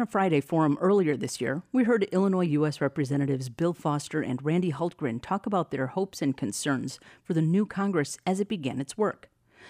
On a Friday forum earlier this year, we heard Illinois U.S. Representatives Bill Foster and Randy Hultgren talk about their hopes and concerns for the new Congress as it began its work.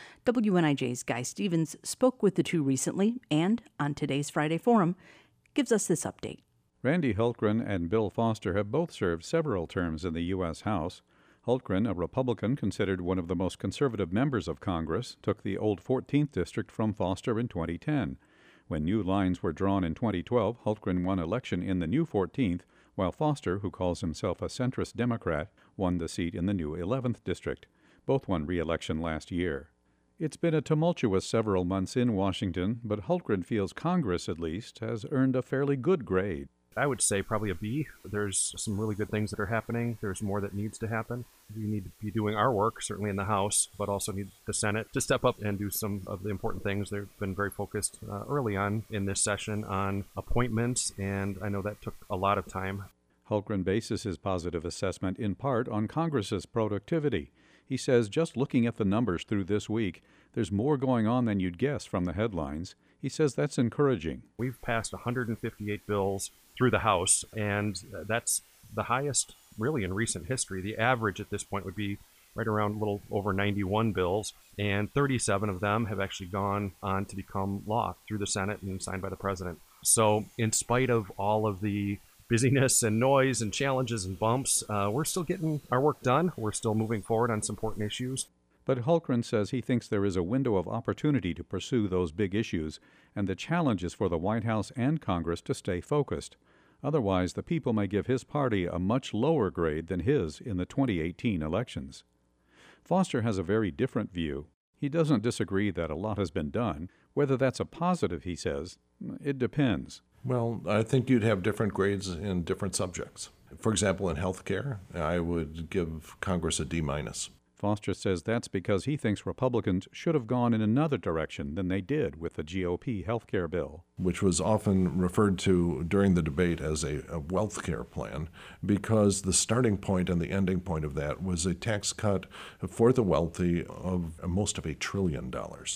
WNIJ's Guy Stevens spoke with the two recently and, on today's Friday forum, gives us this update. Randy Hultgren and Bill Foster have both served several terms in the U.S. House. Hultgren, a Republican considered one of the most conservative members of Congress, took the old 14th District from Foster in 2010. When new lines were drawn in 2012, Hultgren won election in the new 14th, while Foster, who calls himself a centrist Democrat, won the seat in the new 11th District. Both won re-election last year. It's been a tumultuous several months in Washington, but Hultgren feels Congress, at least, has earned a fairly good grade. I would say probably a B. There's some really good things that are happening. There's more that needs to happen. We need to be doing our work, certainly in the House, but also need the Senate to step up and do some of the important things. They've been very focused early on in this session on appointments, and I know that took a lot of time. Hultgren bases his positive assessment in part on Congress's productivity. He says just looking at the numbers through this week, there's more going on than you'd guess from the headlines. He says that's encouraging. We've passed 158 bills through the House, and that's the highest really in recent history. The average at this point would be right around a little over 91 bills, and 37 of them have actually gone on to become law through the Senate and signed by the president. So in spite of all of the busyness and noise and challenges and bumps, we're still getting our work done. We're still moving forward on some important issues. But Hultgren says he thinks there is a window of opportunity to pursue those big issues, and the challenge is for the White House and Congress to stay focused. Otherwise, the people may give his party a much lower grade than his in the 2018 elections. Foster has a very different view. He doesn't disagree that a lot has been done. Whether that's a positive, he says, it depends. Well, I think you'd have different grades in different subjects. For example, in health care, I would give Congress a D-. Foster says that's because he thinks Republicans should have gone in another direction than they did with the GOP health care bill, which was often referred to during the debate as a wealth care plan, because the starting point and the ending point of that was a tax cut for the wealthy of most of $1 trillion.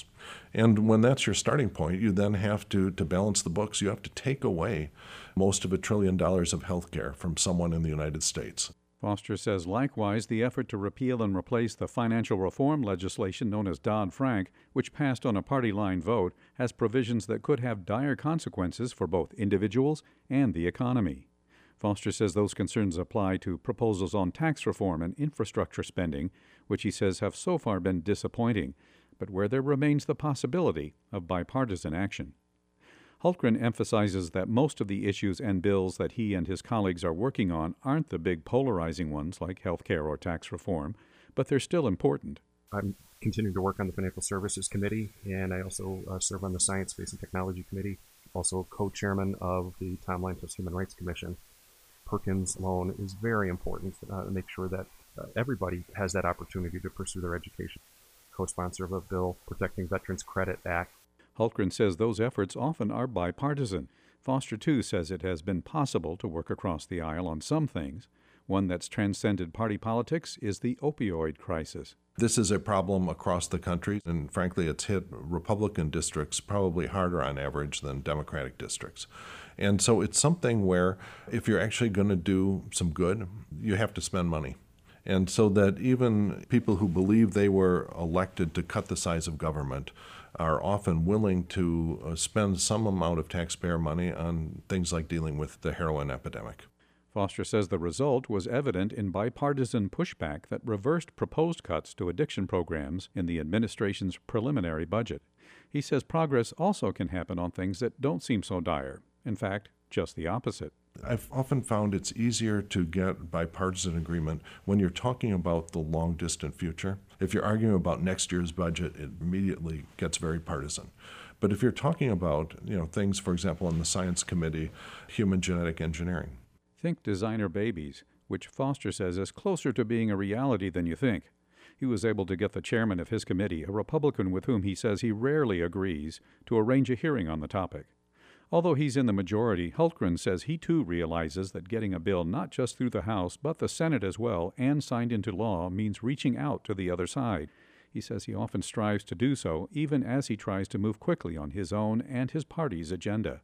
And when that's your starting point, you then have to balance the books. You have to take away most of $1 trillion of health care from someone in the United States. Foster says likewise the effort to repeal and replace the financial reform legislation known as Dodd-Frank, which passed on a party-line vote, has provisions that could have dire consequences for both individuals and the economy. Foster says those concerns apply to proposals on tax reform and infrastructure spending, which he says have so far been disappointing, but where there remains the possibility of bipartisan action. Hultgren emphasizes that most of the issues and bills that he and his colleagues are working on aren't the big polarizing ones like health care or tax reform, but they're still important. I'm continuing to work on the Financial Services Committee, and I also serve on the Science, Space, and Technology Committee, also co-chairman of the Tom Lantos Human Rights Commission. Perkins loan is very important to make sure that everybody has that opportunity to pursue their education. Co-sponsor of a bill protecting Veterans Credit Act. Hultgren says those efforts often are bipartisan. Foster, too, says it has been possible to work across the aisle on some things. One that's transcended party politics is the opioid crisis. This is a problem across the country, and frankly, it's hit Republican districts probably harder on average than Democratic districts. And so it's something where if you're actually going to do some good, you have to spend money. And so that even people who believe they were elected to cut the size of government are often willing to spend some amount of taxpayer money on things like dealing with the heroin epidemic. Foster says the result was evident in bipartisan pushback that reversed proposed cuts to addiction programs in the administration's preliminary budget. He says progress also can happen on things that don't seem so dire. In fact, just the opposite. I've often found it's easier to get bipartisan agreement when you're talking about the long-distant future. If you're arguing about next year's budget, it immediately gets very partisan. But if you're talking about, things, for example, in the Science Committee, human genetic engineering. Think designer babies, which Foster says is closer to being a reality than you think. He was able to get the chairman of his committee, a Republican with whom he says he rarely agrees, to arrange a hearing on the topic. Although he's in the majority, Hultgren says he too realizes that getting a bill not just through the House but the Senate as well and signed into law means reaching out to the other side. He says he often strives to do so, even as he tries to move quickly on his own and his party's agenda.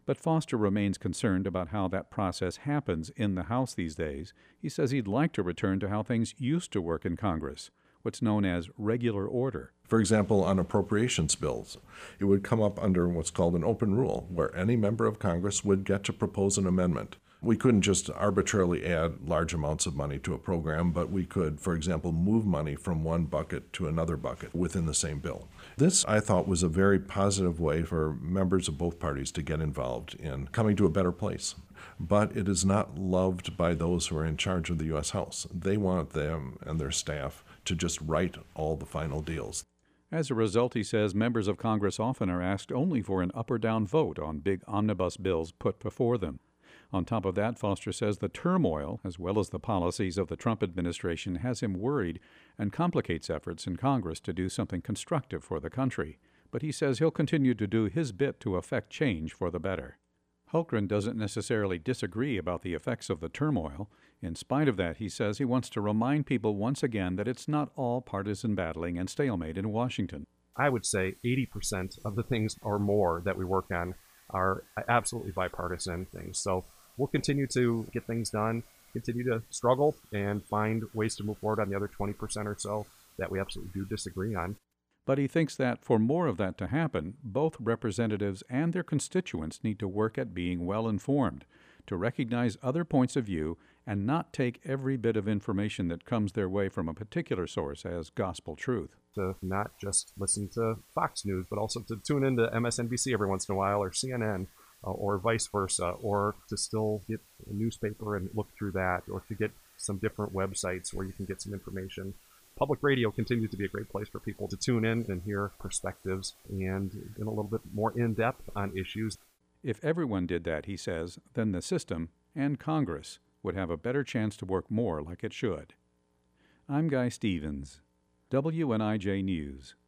But Foster remains concerned about how that process happens in the House these days. He says he'd like to return to how things used to work in Congress, what's known as regular order. For example, on appropriations bills, it would come up under what's called an open rule, where any member of Congress would get to propose an amendment. We couldn't just arbitrarily add large amounts of money to a program, but we could, for example, move money from one bucket to another bucket within the same bill. This, I thought, was a very positive way for members of both parties to get involved in coming to a better place. But it is not loved by those who are in charge of the U.S. House. They want them and their staff to just write all the final deals. As a result, he says, members of Congress often are asked only for an up or down vote on big omnibus bills put before them. On top of that, Foster says the turmoil, as well as the policies of the Trump administration, has him worried and complicates efforts in Congress to do something constructive for the country. But he says he'll continue to do his bit to effect change for the better. Hultgren doesn't necessarily disagree about the effects of the turmoil. In spite of that, he says he wants to remind people once again that it's not all partisan battling and stalemate in Washington. I would say 80% of the things or more that we work on are absolutely bipartisan things. So we'll continue to get things done, continue to struggle, and find ways to move forward on the other 20% or so that we absolutely do disagree on. But he thinks that for more of that to happen, both representatives and their constituents need to work at being well informed, to recognize other points of view, and not take every bit of information that comes their way from a particular source as gospel truth. To not just listen to Fox News, but also to tune into MSNBC every once in a while, or CNN, or vice versa, or to still get a newspaper and look through that, or to get some different websites where you can get some information. Public radio continues to be a great place for people to tune in and hear perspectives and get a little bit more in-depth on issues. If everyone did that, he says, then the system and Congress would have a better chance to work more like it should. I'm Guy Stevens, WNIJ News.